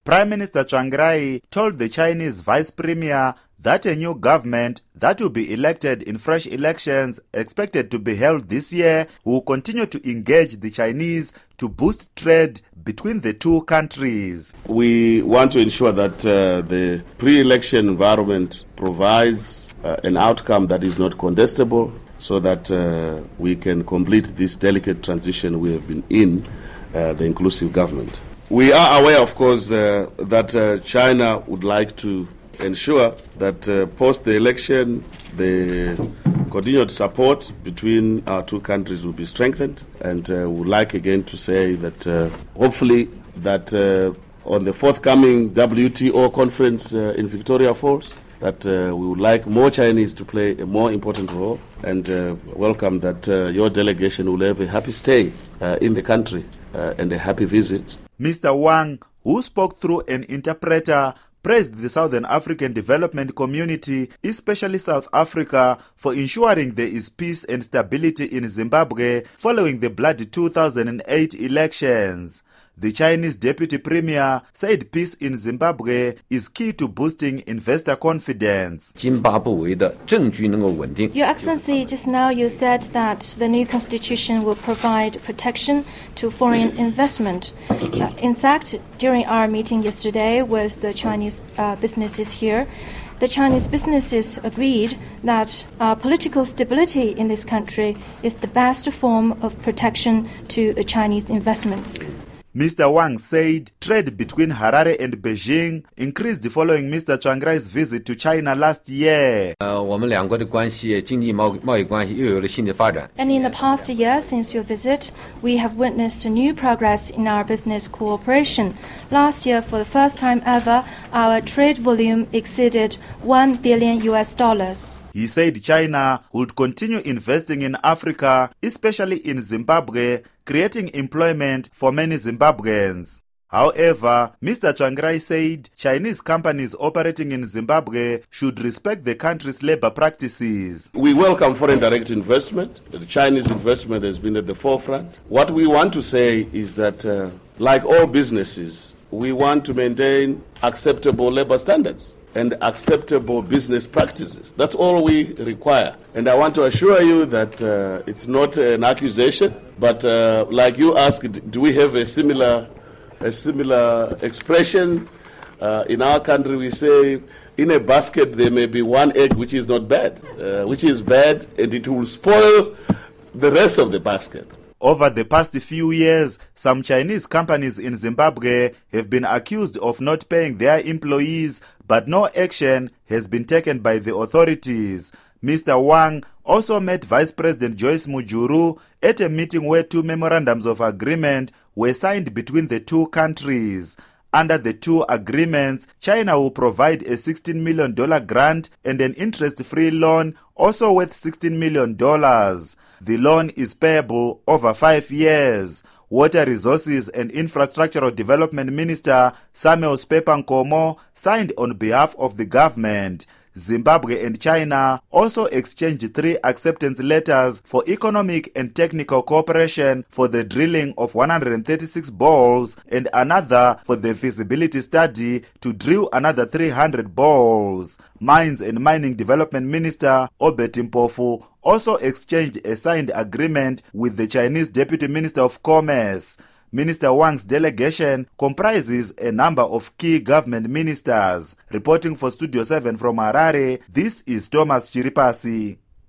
Prime Minister Chiang Rai told the Chinese Vice Premier that a new government that will be elected in fresh elections expected to be held this year will continue to engage the Chinese to boost trade between the two countries. We want to ensure that the pre-election environment provides an outcome that is not contestable so that we can complete this delicate transition we have been in, the inclusive government. We are aware, of course, that China would like to ensure that post the election, the continued support between our two countries will be strengthened. And would like again to say that hopefully that on the forthcoming WTO conference in Victoria Falls, that we would like more Chinese to play a more important role, and welcome that your delegation will have a happy stay in the country and a happy visit. Mr. Wang, who spoke through an interpreter, praised the Southern African Development Community, especially South Africa, for ensuring there is peace and stability in Zimbabwe following the bloody 2008 elections. The Chinese Deputy Premier said peace in Zimbabwe is key to boosting investor confidence. Your Excellency, just now you said that the new constitution will provide protection to foreign investment. In fact, during our meeting yesterday with the Chinese businesses here, the Chinese businesses agreed that political stability in this country is the best form of protection to the Chinese investments. Mr. Wang said trade between Harare and Beijing increased following Mr. Chiang Rai's visit to China last year. And in the past year, since your visit, we have witnessed new progress in our business cooperation. Last year, for the first time ever, our trade volume exceeded $1 billion. He said China would continue investing in Africa, especially in Zimbabwe, creating employment for many Zimbabweans. However, Mr. Chiang Rai said Chinese companies operating in Zimbabwe should respect the country's labor practices. We welcome foreign direct investment. The Chinese investment has been at the forefront. What we want to say is that, like all businesses, we want to maintain acceptable labor standards and acceptable business practices. That's all we require. And I want to assure you that it's not an accusation, but like you asked, do we have a similar expression? In our country we say, in a basket there may be one egg which is not bad, which is bad, and it will spoil the rest of the basket. Over the past few years, some Chinese companies in Zimbabwe have been accused of not paying their employees, but no action has been taken by the authorities. Mr. Wang also met Vice President Joyce Mujuru at a meeting where two memorandums of agreement were signed between the two countries. Under the two agreements, China will provide a $16 million grant and an interest-free loan also worth $16 million. The loan is payable over 5 years. Water Resources and Infrastructural Development Minister Samuel Spepa Nkomo signed on behalf of the government. Zimbabwe and China also exchanged 3 acceptance letters for economic and technical cooperation for the drilling of 136 boreholes and another for the feasibility study to drill another 300 boreholes. Mines and Mining Development Minister Obert Mpofu also exchanged a signed agreement with the Chinese Deputy Minister of Commerce. Minister Wang's delegation comprises a number of key government ministers. Reporting for Studio 7 from Harare, this is Thomas Chiripasi.